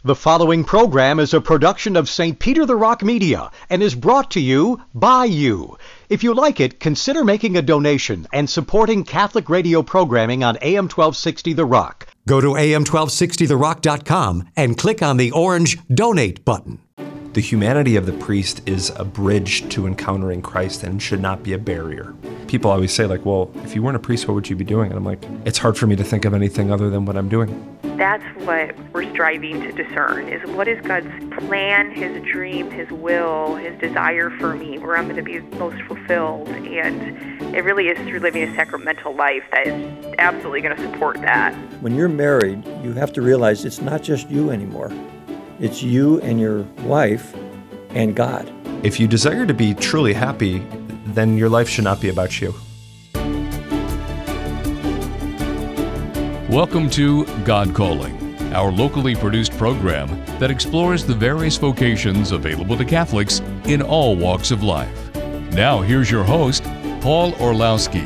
The following program is a production of St. Peter the Rock Media and is brought to you by you. If you like it, consider making a donation and supporting Catholic radio programming on AM 1260 The Rock. Go to am1260therock.com and click on the orange Donate button. The humanity of the priest is a bridge to encountering Christ and should not be a barrier. People always say, like, well, if you weren't a priest, what would you be doing? And I'm like, it's hard for me to think of anything other than what I'm doing. That's what we're striving to discern, is what is God's plan, His dream, His will, His desire for me, where I'm going to be most fulfilled. And it really is through living a sacramental life that is absolutely going to support that. When you're married, you have to realize it's not just you anymore. It's you and your wife and God. If you desire to be truly happy, then your life should not be about you. Welcome to God Calling, our locally produced program that explores the various vocations available to Catholics in all walks of life. Now here's your host, Paul Orlowski.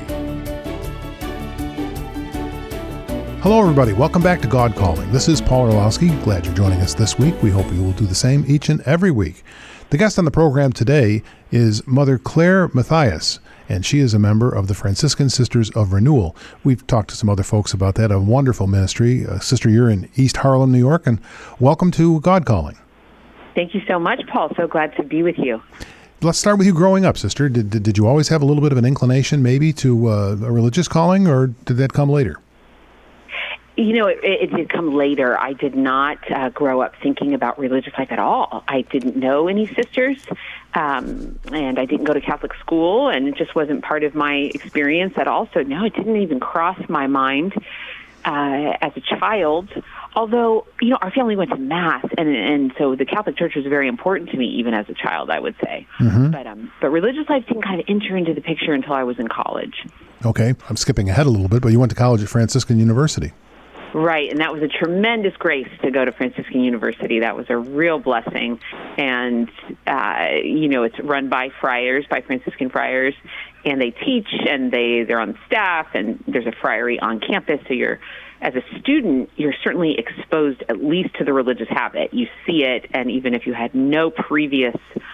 Hello everybody, welcome back to God Calling. This is Paul Orlowski. Glad you're joining us this week. We hope you will do the same each and every week. The guest on the program today is Mother Claire Matthias, and she is a member of the Franciscan Sisters of Renewal. We've talked to some other folks about that, a wonderful ministry. Sister, you're in East Harlem, New York, and welcome to God Calling. Thank you so much, Paul. So glad to be with you. Let's start with you growing up, Sister. Did you always have a little bit of an inclination maybe to a religious calling, or did that come later? You know, it did come later. I did not grow up thinking about religious life at all. I didn't know any sisters, and I didn't go to Catholic school, and it just wasn't part of my experience at all. So, no, it didn't even cross my mind as a child. Although, you know, our family went to Mass, and so the Catholic Church was very important to me, even as a child, I would say. Mm-hmm. But religious life didn't kind of enter into the picture until I was in college. Okay, I'm skipping ahead a little bit, but you went to college at Franciscan University. Right, and that was a tremendous grace to go to Franciscan University. That was a real blessing. And, you know, it's run by friars, by Franciscan friars, and they teach, and they're on staff, and there's a friary on campus. So as a student, you're certainly exposed at least to the religious habit. You see it, and even if you had no previous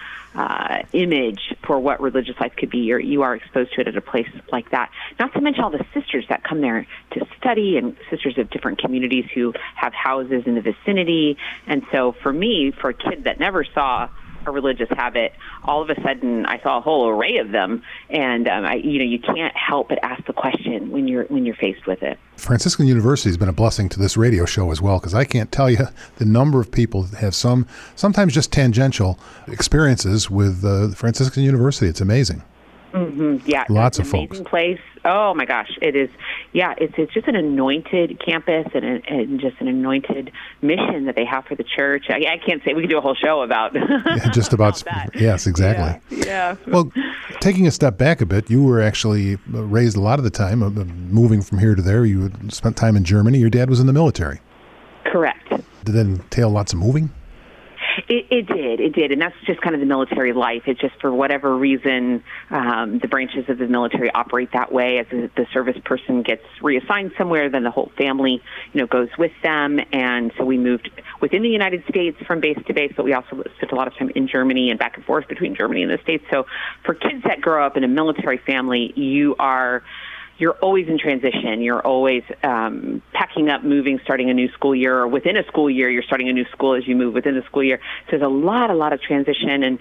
image for what religious life could be, you are exposed to it at a place like that. Not to mention all the sisters that come there to study, and sisters of different communities who have houses in the vicinity. And so for me, for a kid that never saw a religious habit, all of a sudden I saw a whole array of them, and you can't help but ask the question when you're faced with it. Franciscan University has been a blessing to this radio show as well, because I can't tell you the number of people that have sometimes just tangential experiences with Franciscan University. It's amazing. Mm-hmm. Yeah, lots of folks. Amazing place. Oh my gosh, it is. Yeah, it's just an anointed campus and just an anointed mission that they have for the church. I can't say we could do a whole show about just about that. Yes, exactly. Yeah. Well, taking a step back a bit, you were actually raised a lot of the time moving from here to there. You spent time in Germany. Your dad was in the military. Correct. Did that entail lots of moving? It did, and that's just kind of the military life. It's just for whatever reason, the branches of the military operate that way. As the service person gets reassigned somewhere, then the whole family, goes with them. And so we moved within the United States from base to base, but we also spent a lot of time in Germany and back and forth between Germany and the States. So for kids that grow up in a military family, you're always in transition. You're always packing up, moving, starting a new school year, or within a school year, you're starting a new school as you move within the school year. So there's a lot of transition, and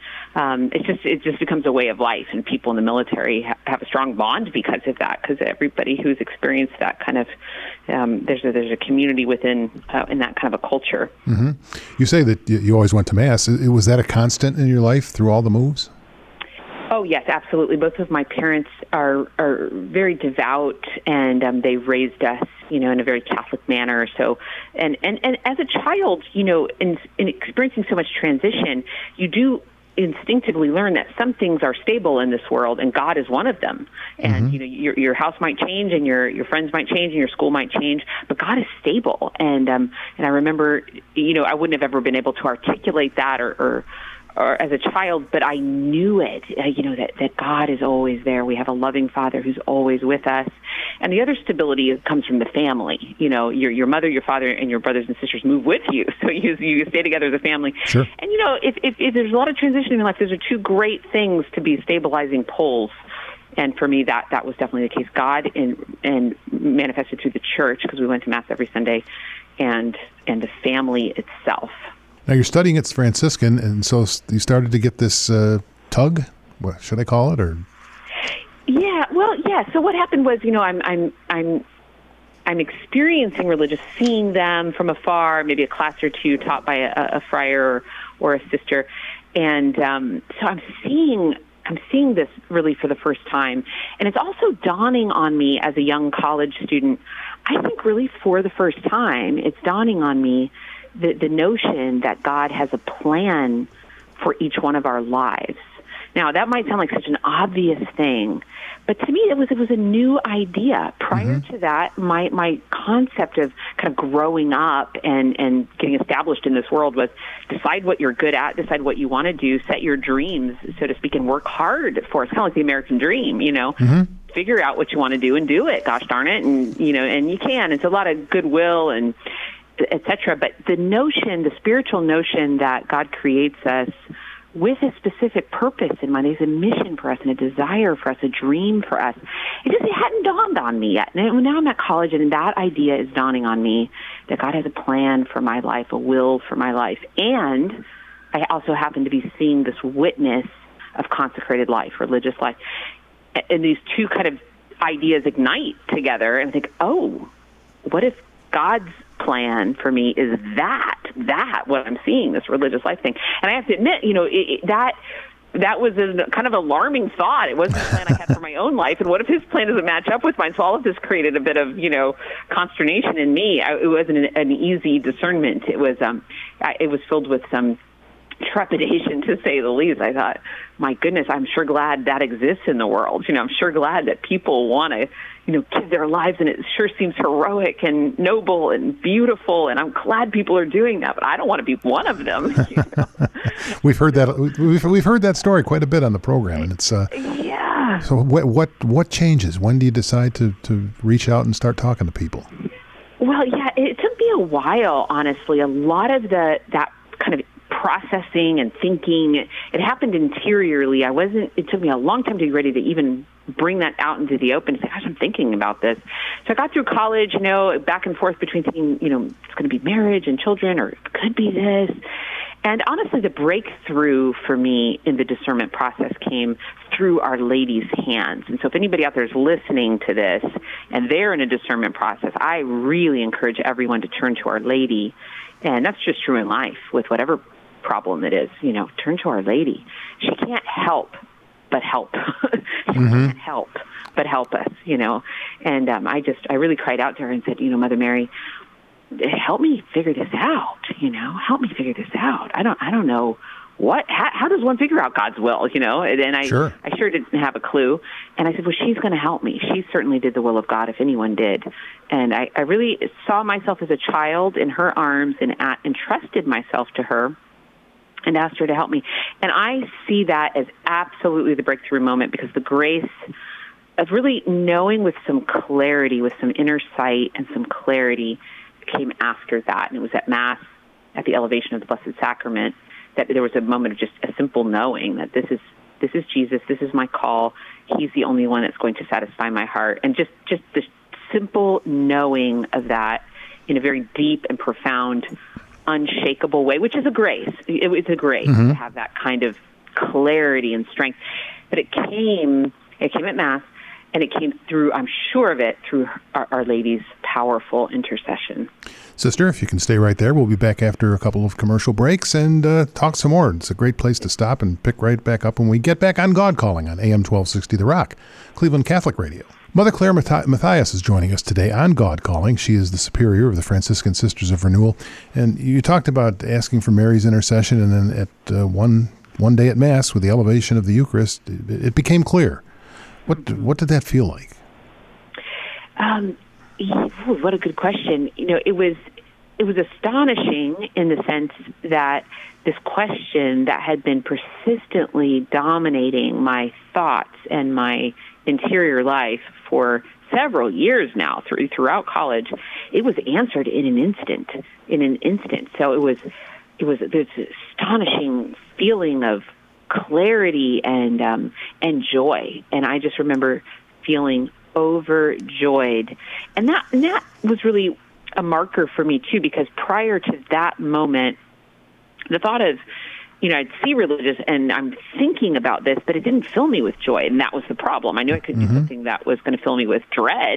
it just becomes a way of life. And people in the military have a strong bond because of that, because everybody who's experienced that kind of there's a community within in that kind of a culture. Mm-hmm. You say that you always went to Mass. Was that a constant in your life through all the moves? Oh, yes, absolutely. Both of my parents are very devout, and they raised us, in a very Catholic manner. So, and as a child, in experiencing so much transition, you do instinctively learn that some things are stable in this world, and God is one of them. And mm-hmm. Your house might change, and your friends might change, and your school might change, but God is stable. And I remember, I wouldn't have ever been able to articulate that or or as a child, but I knew it, that God is always there. We have a loving Father who's always with us. And the other stability comes from the family. Your mother, your father, and your brothers and sisters move with you. So you stay together as a family. Sure. And, if there's a lot of transition in your life, those are two great things to be stabilizing poles. And for me, that was definitely the case. God and manifested through the church, because we went to Mass every Sunday, and the family itself. Now, you're studying at Franciscan, and so you started to get this tug, what should I call it, or? Yeah, well, yeah. So what happened was, I'm experiencing religious, seeing them from afar, maybe a class or two taught by a friar or a sister, and so I'm seeing this really for the first time, and it's also dawning on me as a young college student. I think really for the first time, it's dawning on me the notion that God has a plan for each one of our lives. Now, that might sound like such an obvious thing, but to me, it was a new idea. Prior to that, my concept of kind of growing up and getting established in this world was decide what you're good at, decide what you want to do, set your dreams, so to speak, and work hard for it. It's kind of like the American dream, Figure out what you want to do and do it, gosh darn it, and you can. It's a lot of goodwill and etc. But the spiritual notion that God creates us with a specific purpose in mind, there's a mission for us and a desire for us, a dream for us. It hadn't dawned on me yet. Now I'm at college, and that idea is dawning on me, that God has a plan for my life, a will for my life. And I also happen to be seeing this witness of consecrated life, religious life. And these two kind of ideas ignite together, and I think, oh, what if God's plan for me is that what I'm seeing, this religious life thing? And I have to admit, that was a kind of alarming thought. It wasn't the plan I had for my own life. And what if his plan doesn't match up with mine? So all of this created a bit of, consternation in me. It wasn't an easy discernment. It was filled with some trepidation, to say the least. I thought, my goodness, I'm sure glad that exists in the world. I'm sure glad that people want to, give their lives, and it sure seems heroic and noble and beautiful, and I'm glad people are doing that, but I don't want to be one of them. We've heard that. We've heard that story quite a bit on the program, and it's yeah. So what changes? When do you decide to reach out and start talking to people? Well, yeah, it took me a while, honestly. A lot of that kind of processing and thinking, it happened interiorly. It took me a long time to be ready to even bring that out into the open and say, gosh, I'm thinking about this. So I got through college, back and forth between thinking, it's going to be marriage and children, or it could be this. And honestly, the breakthrough for me in the discernment process came through Our Lady's hands. And so if anybody out there is listening to this and they're in a discernment process, I really encourage everyone to turn to Our Lady. And that's just true in life with whatever problem it is. Turn to Our Lady. She can't help but help. She can't help but help us, And I really cried out to her and said, Mother Mary, help me figure this out, help me figure this out. I don't know how does one figure out God's will, And I sure didn't have a clue. And I said, well, she's going to help me. She certainly did the will of God, if anyone did. And I really saw myself as a child in her arms and entrusted myself to her and asked her to help me. And I see that as absolutely the breakthrough moment, because the grace of really knowing with some clarity, with some inner sight and some clarity came after that. And it was at Mass, at the elevation of the Blessed Sacrament, that there was a moment of just a simple knowing that this is Jesus, this is my call, he's the only one that's going to satisfy my heart. And just the simple knowing of that in a very deep and profound, unshakable way, which is a grace. It's a grace to have that kind of clarity and strength. But it came at Mass, and it came through, I'm sure of it, through Our Lady's powerful intercession. Sister, if you can stay right there, we'll be back after a couple of commercial breaks and talk some more. It's a great place to stop and pick right back up when we get back on God Calling on AM 1260 The Rock, Cleveland Catholic Radio. Mother Claire Matthias is joining us today on God Calling. She is the superior of the Franciscan Sisters of Renewal. And you talked about asking for Mary's intercession, and then at one day at Mass with the elevation of the Eucharist, it became clear. What did that feel like? What a good question. It was it was astonishing in the sense that this question that had been persistently dominating my thoughts and my interior life for several years now, throughout college, it was answered in an instant. So it was this astonishing feeling of clarity and joy. And I just remember feeling overjoyed. And that was really a marker for me too, because prior to that moment, the thought of, I'd see religious and I'm thinking about this, but it didn't fill me with joy. And that was the problem. I knew I couldn't do something that was going to fill me with dread,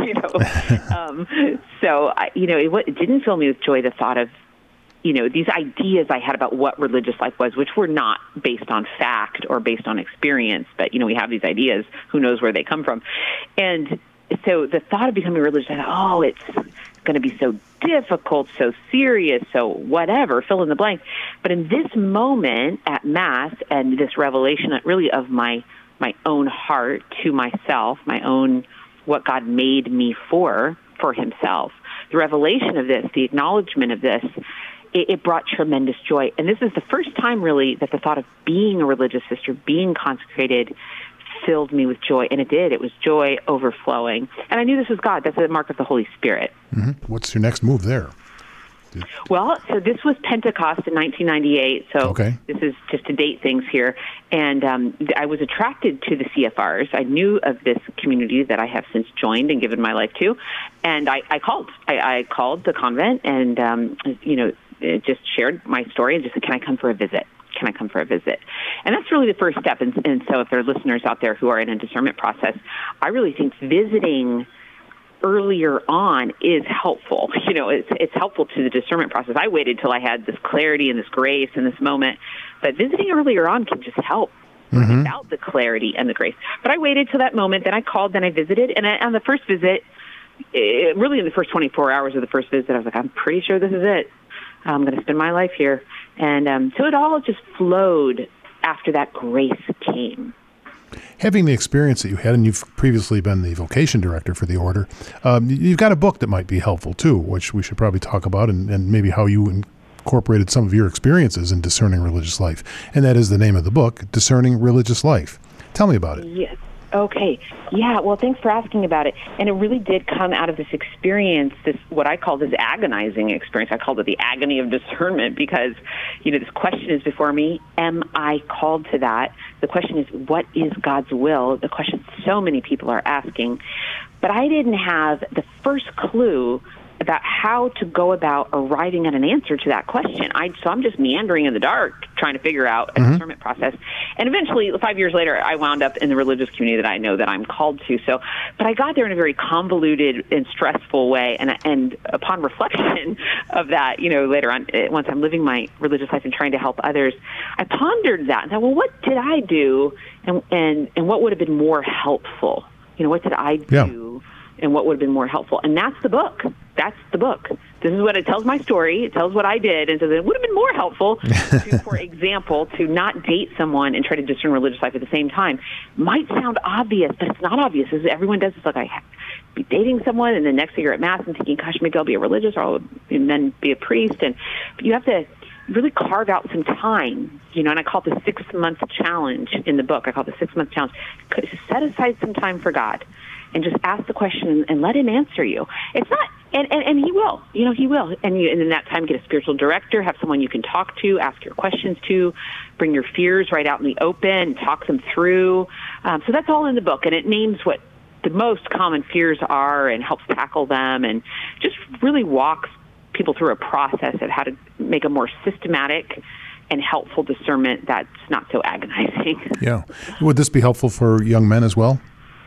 So, it didn't fill me with joy, the thought of, these ideas I had about what religious life was, which were not based on fact or based on experience. But, we have these ideas, who knows where they come from. And so the thought of becoming religious, I thought, it's going to be so difficult, so serious, so whatever, fill in the blank. But in this moment at Mass and this revelation really of my own heart to myself, my own, what God made me for himself, the revelation of this, the acknowledgement of this, it brought tremendous joy. And this is the first time really that the thought of being a religious sister, being consecrated, filled me with joy. And it did. It was joy overflowing. And I knew this was God. That's a mark of the Holy Spirit. Mm-hmm. What's your next move there? Well, so this was Pentecost in 1998. So This is just to date things here. And I was attracted to the CFRs. I knew of this community that I have since joined and given my life to. And I called. I called the convent and, just shared my story and just said, can I come for a visit? Can I come for a visit? And that's really the first step. And so if there are listeners out there who are in a discernment process, I really think visiting earlier on is helpful. It's helpful to the discernment process. I waited till I had this clarity and this grace in this moment, but visiting earlier on can just help without the clarity and the grace. But I waited till that moment, then I called, then I visited, and on the first visit, really in the first 24 hours of the first visit, I was like, I'm pretty sure this is it. I'm going to spend my life here. And so it all just flowed after that grace came. Having the experience that you had, and you've previously been the vocation director for the order, you've got a book that might be helpful too, which we should probably talk about, and maybe how you incorporated some of your experiences in discerning religious life. And that is the name of the book, Discerning Religious Life. Tell me about it. Yes. Okay. Yeah. Well, thanks for asking about it. And it really did come out of this experience, this what I call this agonizing experience. I called it the agony of discernment because, this question is before me. Am I called to that? The question is, what is God's will? The question so many people are asking. But I didn't have the first clue about how to go about arriving at an answer to that question. So I'm just meandering in the dark, trying to figure out a discernment process. And eventually, 5 years later, I wound up in the religious community that I know that I'm called to. But I got there in a very convoluted and stressful way. And upon reflection of that, later on, once I'm living my religious life and trying to help others, I pondered that and thought, well, what did I do? And what would have been more helpful? What did I do? Yeah. And what would have been more helpful? And that's the book. That's the book. This is what it tells my story. It tells what I did. And so it would have been more helpful to, for example, to not date someone and try to discern religious life at the same time. Might sound obvious, but it's not obvious. Everyone does this. Like, I have to be dating someone, and then next thing you're at Mass and thinking, gosh, maybe I'll be a religious or and then be a priest. But you have to really carve out some time, and I call it the 6-month challenge in the book. I call it the 6-month challenge. Set aside some time for God and just ask the question and let him answer you. It's not, and he will, he will. And in that time, get a spiritual director, have someone you can talk to, ask your questions to, bring your fears right out in the open, talk them through. So that's all in the book, and it names what the most common fears are and helps tackle them and just really walks people through a process of how to make a more systematic and helpful discernment that's not so agonizing. Yeah. Would this be helpful for young men as well?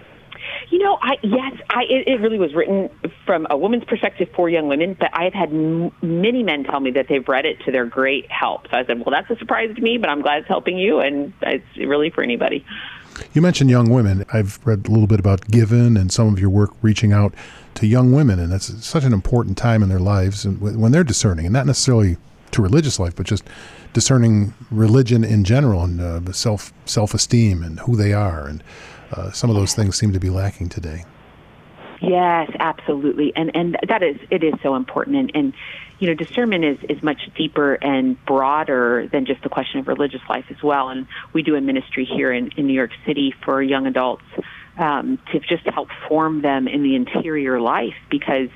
It really was written from a woman's perspective for young women, but I've had many men tell me that they've read it to their great help. So I said, well, that's a surprise to me, but I'm glad it's helping you, and it's really for anybody. You mentioned young women. I've read a little bit about Given and some of your work reaching out to young women, and that's such an important time in their lives when they're discerning, and not necessarily to religious life, but just discerning religion in general and self-esteem and who they are, and some of those things seem to be lacking today. Yes, absolutely, and it is so important, and discernment is much deeper and broader than just the question of religious life as well. And we do a ministry here in New York City for young adults to just help form them in the interior life, because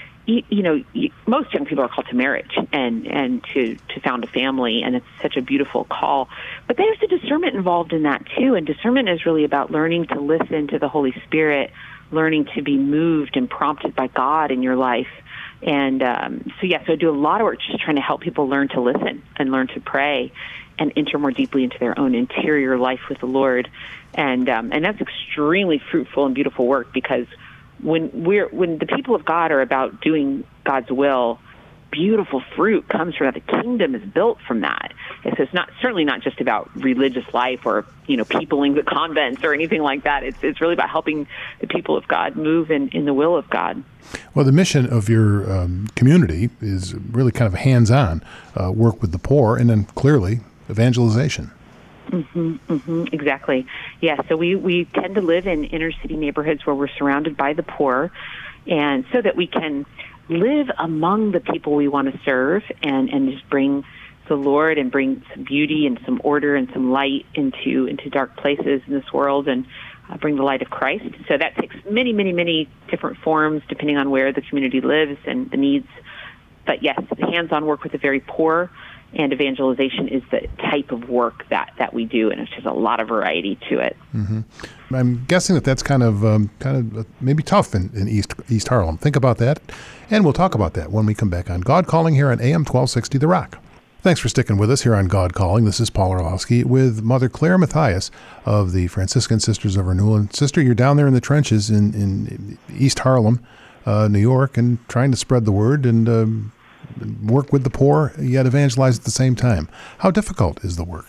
most young people are called to marriage and to found a family, and it's such a beautiful call. But there's a discernment involved in that too, and discernment is really about learning to listen to the Holy Spirit, learning to be moved and prompted by God in your life. And so I do a lot of work just trying to help people learn to listen and learn to pray and enter more deeply into their own interior life with the Lord. And that's extremely fruitful and beautiful work, because when the people of God are about doing God's will, beautiful fruit comes from that. The kingdom is built from that. And so it's certainly not just about religious life or peopling the convents or anything like that. It's really about helping the people of God move in the will of God. Well, the mission of your community is really kind of hands-on work with the poor, and then clearly evangelization. Exactly. Yeah. So we tend to live in inner city neighborhoods where we're surrounded by the poor, and so that we can live among the people we want to serve and just bring the Lord and bring some beauty and some order and some light into dark places in this world, and bring the light of Christ. So that takes many, many, many different forms depending on where the community lives and the needs. But yes, the hands-on work with the very poor and evangelization is the type of work that we do, and it's just a lot of variety to it. I'm guessing that's kind of maybe tough in East Harlem. Think about that, and we'll talk about that when we come back on God Calling here on AM 1260 The Rock. Thanks for sticking with us here on God Calling. This is Paul Orlowski with Mother Claire Matthias of the Franciscan Sisters of Renewal. And Sister, you're down there in the trenches in East Harlem, New York, and trying to spread the word and work with the poor, yet evangelize at the same time. How difficult is the work?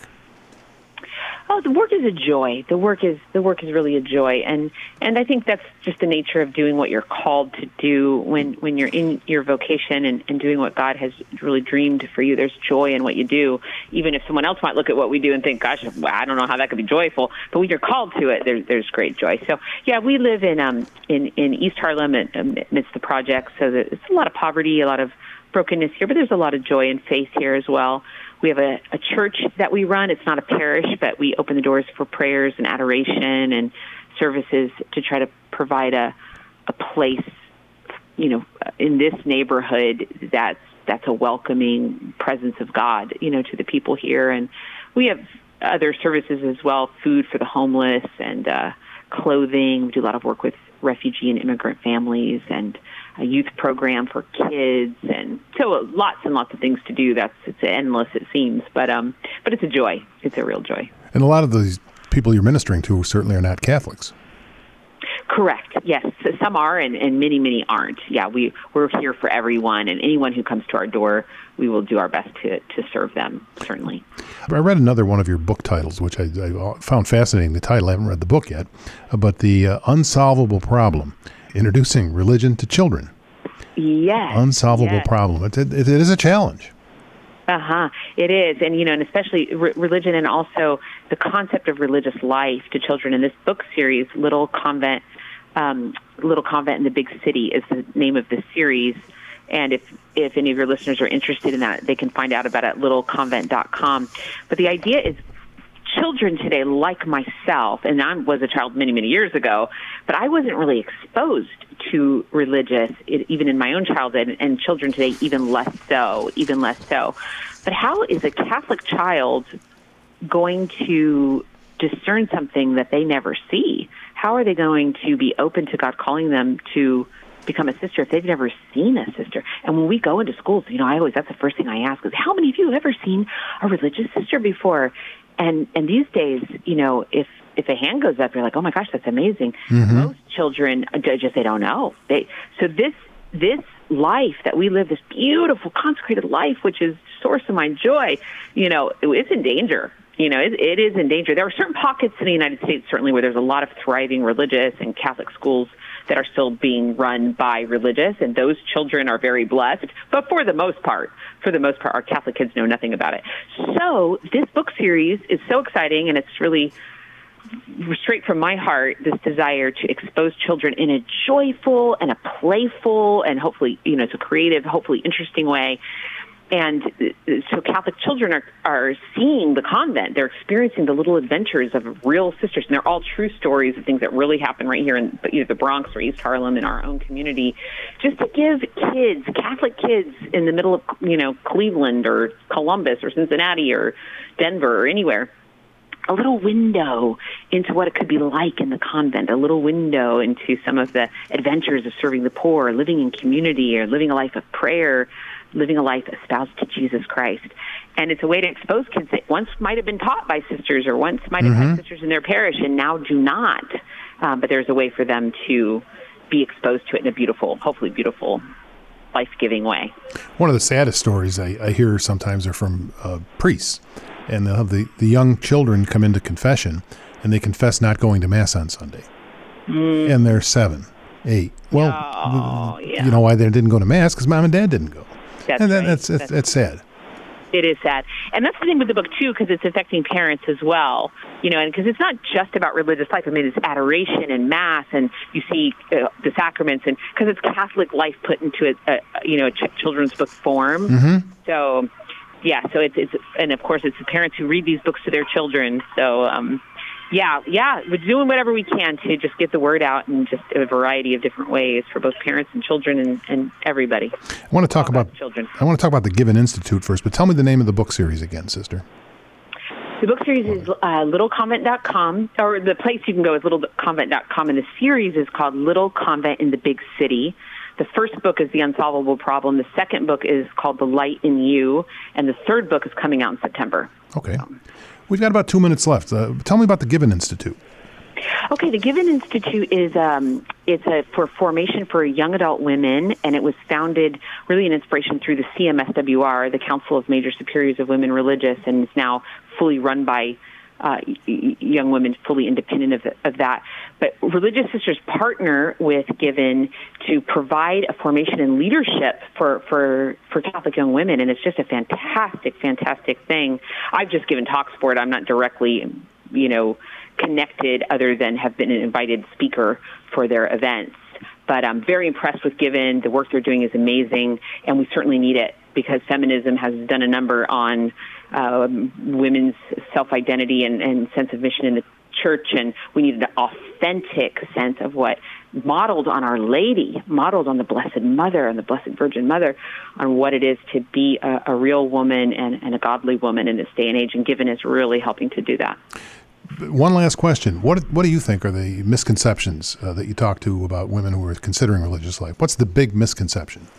Oh, the work is a joy. The work is really a joy, and I think that's just the nature of doing what you're called to do when you're in your vocation and doing what God has really dreamed for you. There's joy in what you do, even if someone else might look at what we do and think, "Gosh, I don't know how that could be joyful." But when you're called to it, there's great joy. So yeah, we live in East Harlem amidst the projects, so there's a lot of poverty, a lot of brokenness here, but there's a lot of joy and faith here as well. We have a church that we run. It's not a parish, but we open the doors for prayers and adoration and services to try to provide a place, in this neighborhood that's a welcoming presence of God, to the people here. And we have other services as well, food for the homeless and clothing. We do a lot of work with refugee and immigrant families, and a youth program for kids, and so lots and lots of things to do. It's endless, it seems, but it's a joy. It's a real joy. And a lot of these people you're ministering to certainly are not Catholics. Correct. Yes, so some are, and many, many aren't. Yeah, we're here for everyone, and anyone who comes to our door, we will do our best to serve them, certainly. I read another one of your book titles, which I found fascinating. The title, I haven't read the book yet, but The Unsolvable Problem, Introducing Religion to Children. Yes. Unsolvable problem. It is a challenge. It is. And, and especially religion, and also the concept of religious life to children. In this book series, Little Convent in the Big City is the name of the series. And if any of your listeners are interested in that, they can find out about it at littleconvent.com. But the idea is children today, like myself, and I was a child many, many years ago, but I wasn't really exposed to religious, even in my own childhood, and children today even less so. But how is a Catholic child going to discern something that they never see? How are they going to be open to God calling them to become a sister if they've never seen a sister? And when we go into schools, that's the first thing I ask is, how many of you have ever seen a religious sister before? And these days, if a hand goes up, you're like, oh my gosh, that's amazing. Mm-hmm. Most children they don't know. So this life that we live, this beautiful consecrated life, which is source of my joy, it's in danger. It is in danger. There are certain pockets in the United States, certainly, where there's a lot of thriving religious and Catholic schools that are still being run by religious, and those children are very blessed. But for the most part, our Catholic kids know nothing about it. So this book series is so exciting, and it's really straight from my heart, this desire to expose children in a joyful and a playful and hopefully, it's a creative, hopefully interesting way. And so Catholic children are seeing the convent. They're experiencing the little adventures of real sisters. And they're all true stories of things that really happen right here in either the Bronx or East Harlem in our own community, just to give kids, Catholic kids in the middle of, Cleveland or Columbus or Cincinnati or Denver or anywhere, a little window into what it could be like in the convent, a little window into some of the adventures of serving the poor, living in community, or living a life of prayer, living a life espoused to Jesus Christ. And it's a way to expose kids that once might have been taught by sisters or once might have had sisters in their parish and now do not. But there's a way for them to be exposed to it in a beautiful, hopefully beautiful, life-giving way. One of the saddest stories I hear sometimes are from priests. And they'll have the young children come into confession, and they confess not going to Mass on Sunday. And they're 7, 8. Well, you know why they didn't go to Mass? Because Mom and Dad didn't go. That's sad. It is sad. And that's the thing with the book, too, because it's affecting parents as well. And because it's not just about religious life. I mean, it's adoration and Mass, and you see the sacraments, and because it's Catholic life put into a children's book form. So... yeah, so it's and of course it's the parents who read these books to their children. So we're doing whatever we can to just get the word out in just a variety of different ways for both parents and children and everybody. I want to talk about children. I want to talk about the Given Institute first, but tell me the name of the book series again, sister. The book series is littleconvent.com, or the place you can go is littleconvent.com, and the series is called Little Convent in the Big City. The first book is The Unsolvable Problem. The second book is called The Light in You. And the third book is coming out in September. Okay. We've got about 2 minutes left. Tell me about the Given Institute. Okay, the Given Institute is for formation for young adult women, and it was founded really an inspiration through the CMSWR, the Council of Major Superiors of Women Religious, and it's now fully run by young women, fully independent of that. But Religious Sisters partner with Given to provide a formation in leadership for Catholic young women, and it's just a fantastic thing. I've just given talks for it. I'm not directly, connected other than have been an invited speaker for their events. But I'm very impressed with Given. The work they're doing is amazing, and we certainly need it because feminism has done a number on women's self-identity and sense of mission in the church, and we need an authentic sense of what modeled on Our Lady, modeled on the Blessed Mother and the Blessed Virgin Mother, on what it is to be a real woman and a godly woman in this day and age, and Given is really helping to do that. One last question. What do you think are the misconceptions that you talk to about women who are considering religious life? What's the big misconception?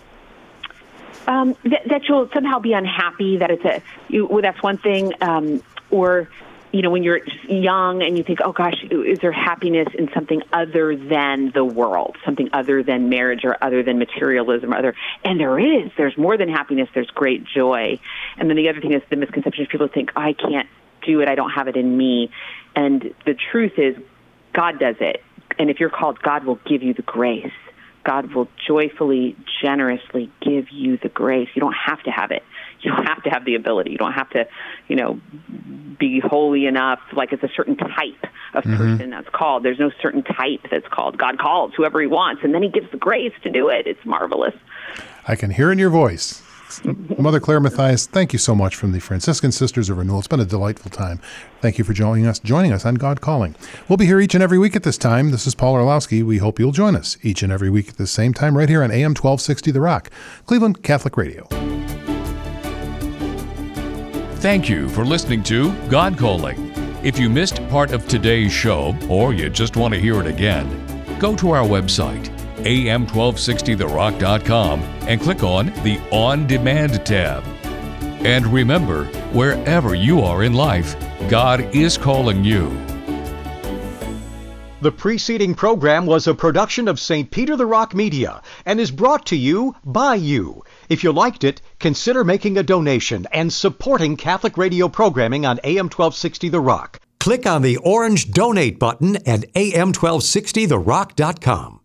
That you'll somehow be unhappy, that that's one thing, or, when you're young and you think, oh gosh, is there happiness in something other than the world, something other than marriage or other than materialism, and there's more than happiness, there's great joy. And then the other thing is the misconception is people think, I can't do it, I don't have it in me. And the truth is, God does it. And if you're called, God will give you the grace. God will joyfully, generously give you the grace. You don't have to have it. You don't have to have the ability. You don't have to, be holy enough, like it's a certain type of person that's called. There's no certain type that's called. God calls whoever he wants, and then he gives the grace to do it. It's marvelous. I can hear in your voice. Mother Claire Mathias, thank you so much from the Franciscan Sisters of Renewal. It's been a delightful time. Thank you for joining us on God Calling. We'll be here each and every week at this time. This is Paul Orlowski. We hope you'll join us each and every week at the same time right here on AM 1260 The Rock, Cleveland Catholic Radio. Thank you for listening to God Calling. If you missed part of today's show or you just want to hear it again, go to our website, am1260therock.com, and click on the On Demand tab. And remember, wherever you are in life, God is calling you. The preceding program was a production of St. Peter the Rock Media and is brought to you by you. If you liked it, consider making a donation and supporting Catholic radio programming on AM 1260 The Rock. Click on the orange Donate button at am1260therock.com.